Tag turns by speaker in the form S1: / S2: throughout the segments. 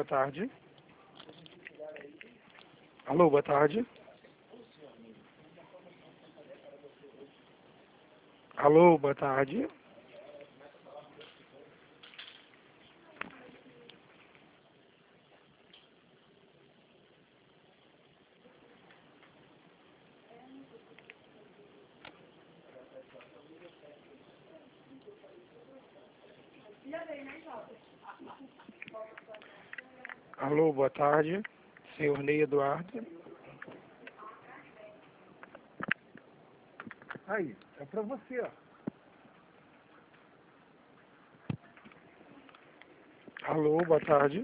S1: tarde. Alô, boa tarde. Alô, boa tarde. Alô, boa tarde. Senhor Ney Eduardo.
S2: Aí, é pra você, ó.
S1: Alô, boa tarde.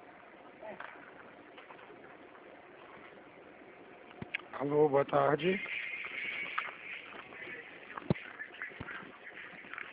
S1: Alô, boa tarde.